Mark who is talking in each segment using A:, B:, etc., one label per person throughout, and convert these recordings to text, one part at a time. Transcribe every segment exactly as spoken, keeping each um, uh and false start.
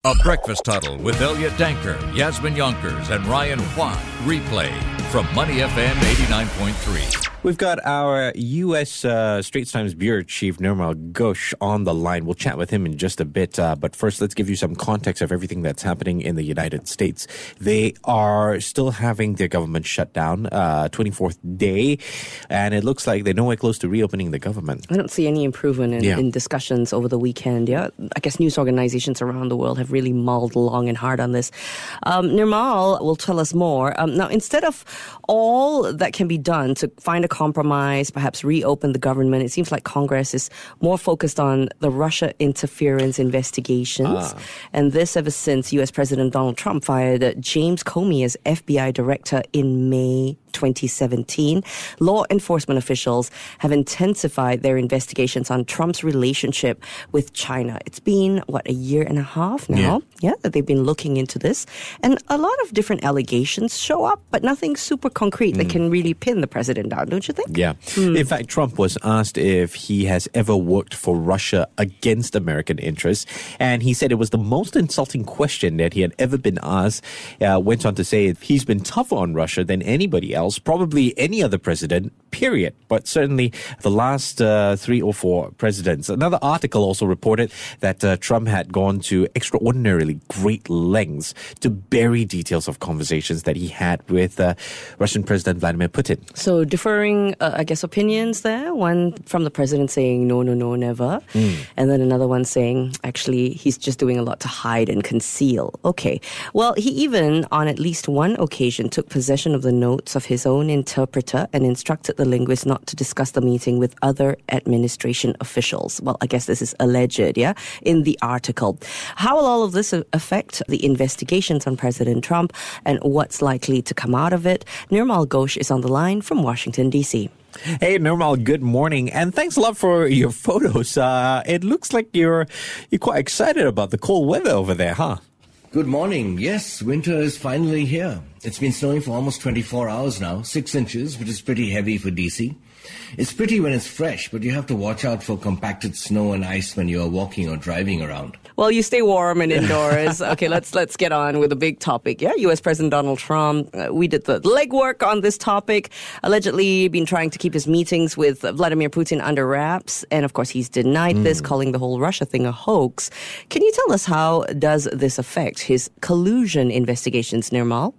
A: A Breakfast Huddle with Elliot Danker, Yasmin Yonkers, and Ryan Huang. Replay from Money F M eighty-nine point three.
B: We've got our U S uh, Straits Times Bureau Chief Nirmal Ghosh on the line. We'll chat with him in just a bit. Uh, but first, let's give you some context of everything that's happening in the United States. They are still having their government shut down, uh, twenty-fourth day. And it looks like they're nowhere close to reopening the government.
C: I don't see any improvement in,
B: yeah.
C: in discussions over the weekend. Yeah, I guess news organizations around the world have really mulled long and hard on this. Um, Nirmal will tell us more. Um, now, instead of all that can be done to find a compromise, perhaps reopen the government, it seems like Congress is more focused on the Russia interference investigations. Ah. And this ever since U S President Donald Trump fired James Comey as F B I director in May twenty seventeen. Law enforcement officials have intensified their investigations on Trump's relationship with China. It's been, what, a year and a half now? Yeah. yeah, that they've been looking into this. And a lot of different allegations show up, but nothing super concrete mm. that can really pin the president down, don't you think?
B: Yeah. Mm. In fact, Trump was asked if he has ever worked for Russia against American interests, and he said it was the most insulting question that he had ever been asked. Uh, went on to say he's been tougher on Russia than anybody else. Probably any other president, period. But certainly the last uh, three or four presidents. Another article also reported that uh, Trump had gone to extraordinarily great lengths to bury details of conversations that he had with uh, Russian President Vladimir Putin.
C: So differing, uh, I guess, opinions there. One from the president saying, no, no, no, never. Mm. And then another one saying, actually, he's just doing a lot to hide and conceal. Okay. Well, he even, on at least one occasion, took possession of the notes of his his own interpreter and instructed the linguist not to discuss the meeting with other administration officials. Well, I guess this is alleged, yeah, in the article. How will all of this affect the investigations on President Trump and what's likely to come out of it? Nirmal Ghosh is on the line from Washington, D C.
B: Hey, Nirmal, good morning, and thanks a lot for your photos. Uh, it looks like you're you're quite excited about the cold weather over there, huh?
D: Good morning. Yes, winter is finally here. It's been snowing for almost twenty-four hours now, six inches, which is pretty heavy for D C. It's pretty when it's fresh, but you have to watch out for compacted snow and ice when you're walking or driving around.
C: Well, you stay warm and indoors. Okay, let's let's get on with the big topic. Yeah, U S President Donald Trump, uh, we did the legwork on this topic. Allegedly been trying to keep his meetings with Vladimir Putin under wraps. And of course, he's denied mm. this, calling the whole Russia thing a hoax. Can you tell us how does this affect his collusion investigations, Nirmal?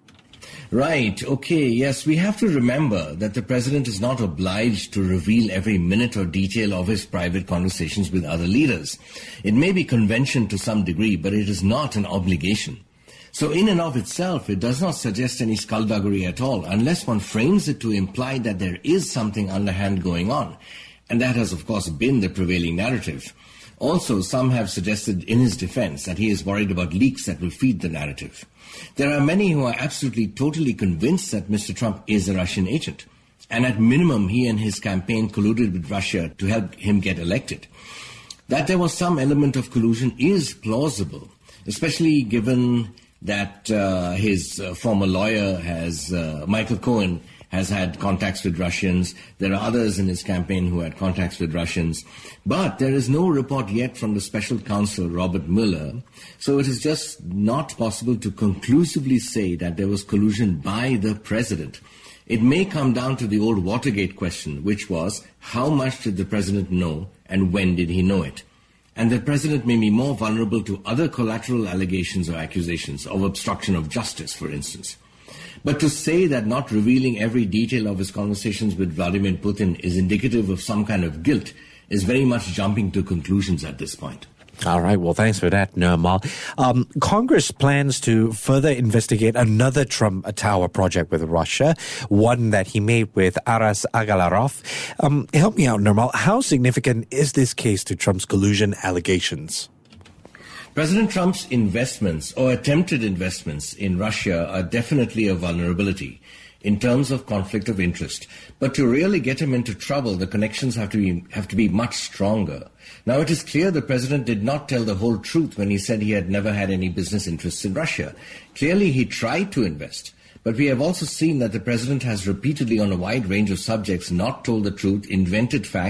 D: Right. Okay. Yes, we have to remember that the president is not obliged to reveal every minute or detail of his private conversations with other leaders. It may be convention to some degree, but it is not an obligation. So in and of itself, it does not suggest any skullduggery at all, unless one frames it to imply that there is something underhand going on. And that has, of course, been the prevailing narrative. Also, some have suggested in his defense that he is worried about leaks that will feed the narrative. There are many who are absolutely, totally convinced that Mister Trump is a Russian agent. And at minimum, he and his campaign colluded with Russia to help him get elected. That there was some element of collusion is plausible, especially given that uh, his uh, former lawyer has, uh, Michael Cohen, has had contacts with Russians. There are others in his campaign who had contacts with Russians. But there is no report yet from the special counsel, Robert Mueller. So it is just not possible to conclusively say that there was collusion by the president. It may come down to the old Watergate question, which was, how much did the president know and when did he know it? And the president may be more vulnerable to other collateral allegations or accusations of obstruction of justice, for instance. But to say that not revealing every detail of his conversations with Vladimir Putin is indicative of some kind of guilt is very much jumping to conclusions at this point.
B: All right. Well, thanks for that, Nirmal. Um, Congress plans to further investigate another Trump Tower project with Russia, one that he made with Aras Agalarov. Um, help me out, Nirmal. How significant is this case to Trump's collusion allegations?
D: President Trump's investments or attempted investments in Russia are definitely a vulnerability in terms of conflict of interest. But to really get him into trouble, the connections have to be, have to be much stronger. Now, it is clear the president did not tell the whole truth when he said he had never had any business interests in Russia. Clearly, he tried to invest. But we have also seen that the president has repeatedly on a wide range of subjects not told the truth, invented facts,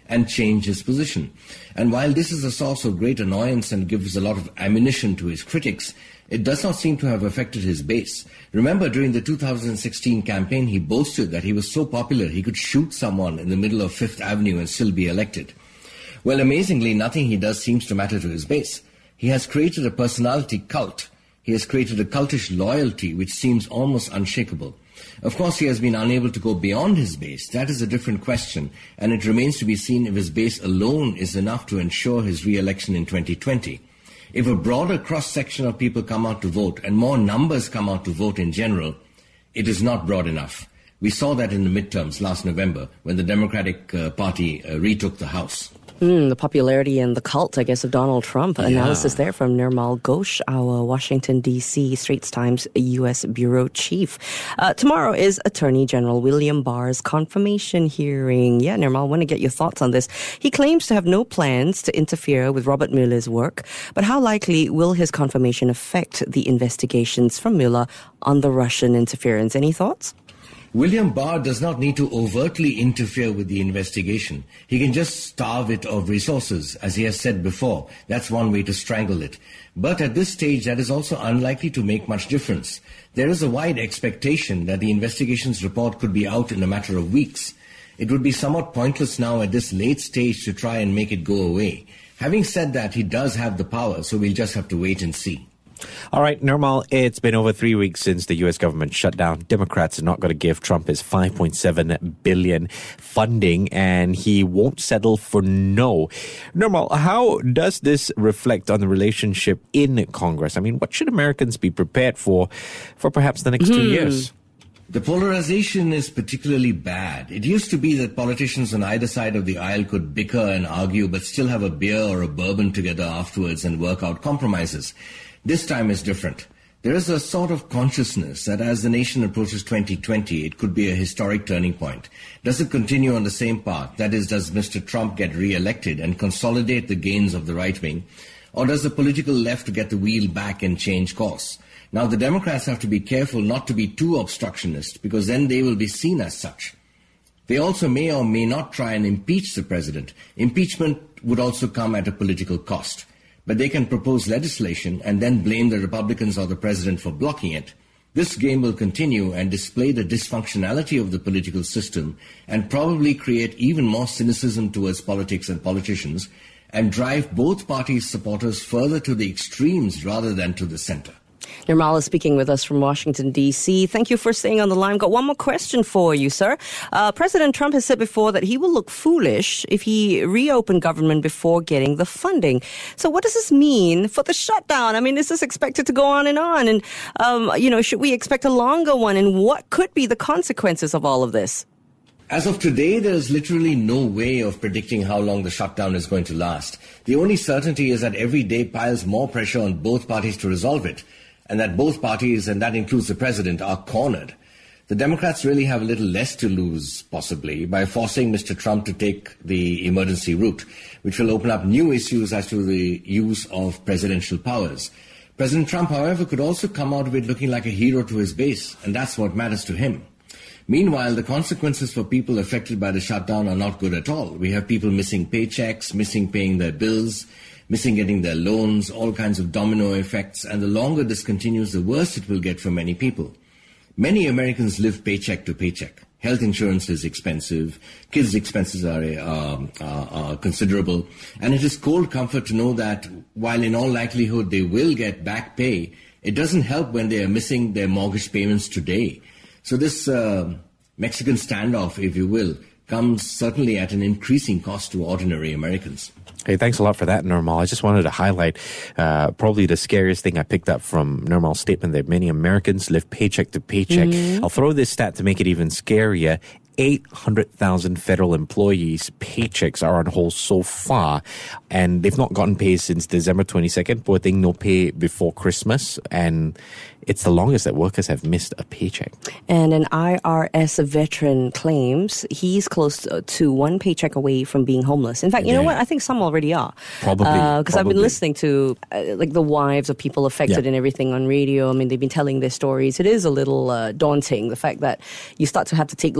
D: and change his position. And while this is a source of great annoyance and gives a lot of ammunition to his critics, it does not seem to have affected his base. Remember, during the two thousand sixteen campaign, he boasted that he was so popular he could shoot someone in the middle of Fifth Avenue and still be elected. Well, amazingly, nothing he does seems to matter to his base. He has created a personality cult. He has created a cultish loyalty which seems almost unshakable. Of course, he has been unable to go beyond his base. That is a different question, and it remains to be seen if his base alone is enough to ensure his re-election in twenty twenty. If a broader cross-section of people come out to vote and more numbers come out to vote in general, it is not broad enough. We saw that in the midterms last November when the Democratic uh, Party uh, retook the House.
C: Mm, the popularity and the cult, I guess, of Donald Trump. Yeah. Analysis there from Nirmal Ghosh, our Washington, D C Straits Times U S Bureau Chief. Uh, tomorrow is Attorney General William Barr's confirmation hearing. Yeah, Nirmal, I want to get your thoughts on this. He claims to have no plans to interfere with Robert Mueller's work, but how likely will his confirmation affect the investigations from Mueller on the Russian interference? Any thoughts?
D: William Barr does not need to overtly interfere with the investigation. He can just starve it of resources, as he has said before. That's one way to strangle it. But at this stage, that is also unlikely to make much difference. There is a wide expectation that the investigation's report could be out in a matter of weeks. It would be somewhat pointless now at this late stage to try and make it go away. Having said that, he does have the power, so we'll just have to wait and see.
B: All right, Nirmal, it's been over three weeks since the U S government shut down. Democrats are not going to give Trump his five point seven billion dollars funding, and he won't settle for no. Nirmal, how does this reflect on the relationship in Congress? I mean, what should Americans be prepared for for perhaps the next mm-hmm. two years?
D: The polarization is particularly bad. It used to be that politicians on either side of the aisle could bicker and argue, but still have a beer or a bourbon together afterwards and work out compromises. This time is different. There is a sort of consciousness that as the nation approaches twenty twenty, it could be a historic turning point. Does it continue on the same path? That is, does Mister Trump get re-elected and consolidate the gains of the right wing? Or does the political left get the wheel back and change course? Now, the Democrats have to be careful not to be too obstructionist, because then they will be seen as such. They also may or may not try and impeach the president. Impeachment would also come at a political cost. But they can propose legislation and then blame the Republicans or the president for blocking it. This game will continue and display the dysfunctionality of the political system and probably create even more cynicism towards politics and politicians and drive both parties' supporters further to the extremes rather than to the center.
C: Nirmal is speaking with us from Washington, D C Thank you for staying on the line. Got one more question for you, sir. Uh, President Trump has said before that he will look foolish if he reopened government before getting the funding. So what does this mean for the shutdown? I mean, is this expected to go on and on? And, um, you know, should we expect a longer one? And what could be the consequences of all of this?
D: As of today, there is literally no way of predicting how long the shutdown is going to last. The only certainty is that every day piles more pressure on both parties to resolve it, and that both parties, and that includes the president, are cornered. The Democrats really have a little less to lose, possibly, by forcing Mister Trump to take the emergency route, which will open up new issues as to the use of presidential powers. President Trump, however, could also come out of it looking like a hero to his base, and that's what matters to him. Meanwhile, the consequences for people affected by the shutdown are not good at all. We have people missing paychecks, missing paying their bills, missing getting their loans, all kinds of domino effects, and the longer this continues, the worse it will get for many people. Many Americans live paycheck to paycheck. Health insurance is expensive, kids' expenses are, uh, are, are considerable, and it is cold comfort to know that while in all likelihood they will get back pay, it doesn't help when they are missing their mortgage payments today. So this uh, Mexican standoff, if you will, comes certainly at an increasing cost to ordinary Americans.
B: Hey, thanks a lot for that, Nirmal. I just wanted to highlight uh, probably the scariest thing I picked up from Nirmal's statement that many Americans live paycheck to paycheck. Mm-hmm. I'll throw this stat to make it even scarier. eight hundred thousand federal employees' paychecks are on hold so far, and they've not gotten paid since December twenty-second. Poor thing, no pay before Christmas, and it's the longest that workers have missed a paycheck.
C: And an I R S veteran claims he's close to one paycheck away from being homeless. In fact, you yeah. know what? I think some already are.
B: Probably.
C: Because uh, I've been listening to uh, like the wives of people affected yeah. and everything on radio. I mean, they've been telling their stories. It is a little uh, daunting, the fact that you start to have to take loans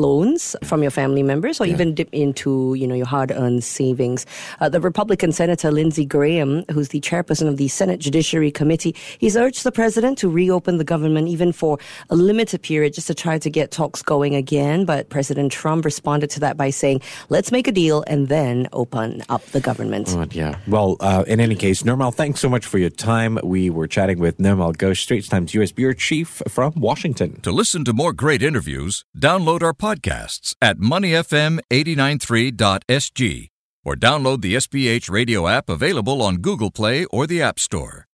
C: gifts from your family members or
B: Yeah.
C: even dip into, you know, your hard-earned savings. Uh, the Republican Senator Lindsey Graham, who's the chairperson of the Senate Judiciary Committee, he's urged the president to reopen the government even for a limited period just to try to get talks going again. But President Trump responded to that by saying, let's make a deal and then open up the government.
B: Oh, yeah. Well, uh, in any case, Nirmal, thanks so much for your time. We were chatting with Nirmal Ghosh, Straits Times U S Bureau Chief from Washington.
A: To listen to more great interviews, download our podcasts at money f m eight nine three dot s g or download the S B H radio app available on Google Play or the App Store.